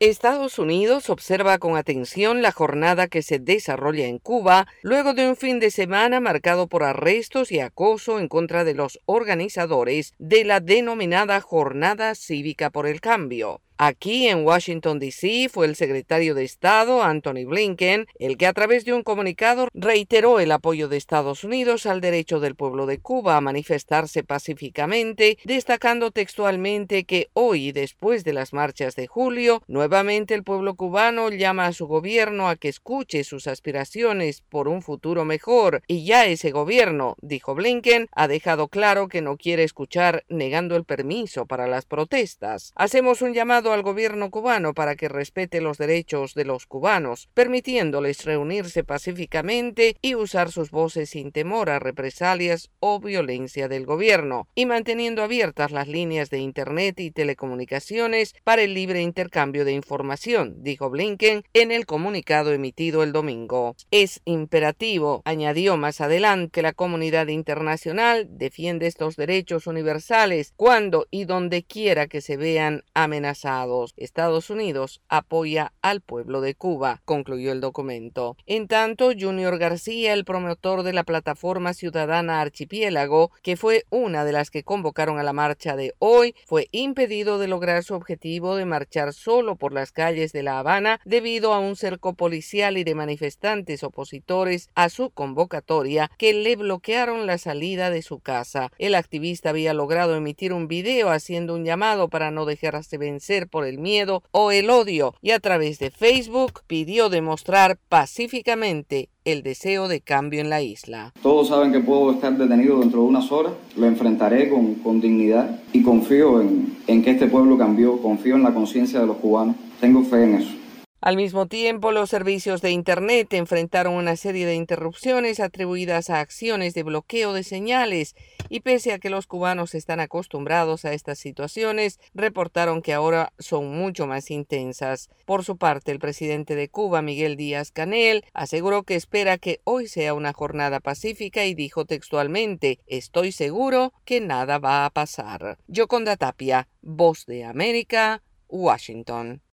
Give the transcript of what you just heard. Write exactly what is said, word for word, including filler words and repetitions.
Estados Unidos observa con atención la jornada que se desarrolla en Cuba luego de un fin de semana marcado por arrestos y acoso en contra de los organizadores de la denominada Jornada Cívica por el Cambio. Aquí en Washington, D C, fue el secretario de Estado, Antony Blinken, el que a través de un comunicado reiteró el apoyo de Estados Unidos al derecho del pueblo de Cuba a manifestarse pacíficamente, destacando textualmente que hoy, después de las marchas de julio, nuevamente el pueblo cubano llama a su gobierno a que escuche sus aspiraciones por un futuro mejor, y ya ese gobierno, dijo Blinken, ha dejado claro que no quiere escuchar negando el permiso para las protestas. Hacemos un llamado al gobierno cubano para que respete los derechos de los cubanos, permitiéndoles reunirse pacíficamente y usar sus voces sin temor a represalias o violencia del gobierno, y manteniendo abiertas las líneas de Internet y telecomunicaciones para el libre intercambio de información, dijo Blinken en el comunicado emitido el domingo. Es imperativo, añadió más adelante, que la comunidad internacional defiende estos derechos universales cuando y donde quiera que se vean amenazados. Estados Unidos apoya al pueblo de Cuba, concluyó el documento. En tanto, Junior García, el promotor de la plataforma ciudadana Archipiélago, que fue una de las que convocaron a la marcha de hoy, fue impedido de lograr su objetivo de marchar solo por las calles de La Habana debido a un cerco policial y de manifestantes opositores a su convocatoria que le bloquearon la salida de su casa. El activista había logrado emitir un video haciendo un llamado para no dejarse vencer por el miedo o el odio, y a través de Facebook pidió demostrar pacíficamente el deseo de cambio en la isla. Todos saben que puedo estar detenido dentro de unas horas, lo enfrentaré con, con dignidad y confío en, en que este pueblo cambió, confío en la conciencia de los cubanos, tengo fe en eso. Al mismo tiempo, los servicios de Internet enfrentaron una serie de interrupciones atribuidas a acciones de bloqueo de señales, y pese a que los cubanos están acostumbrados a estas situaciones, reportaron que ahora son mucho más intensas. Por su parte, el presidente de Cuba, Miguel Díaz-Canel, aseguró que espera que hoy sea una jornada pacífica y dijo textualmente: "Estoy seguro que nada va a pasar". Yoconda Tapia, Voz de América, Washington.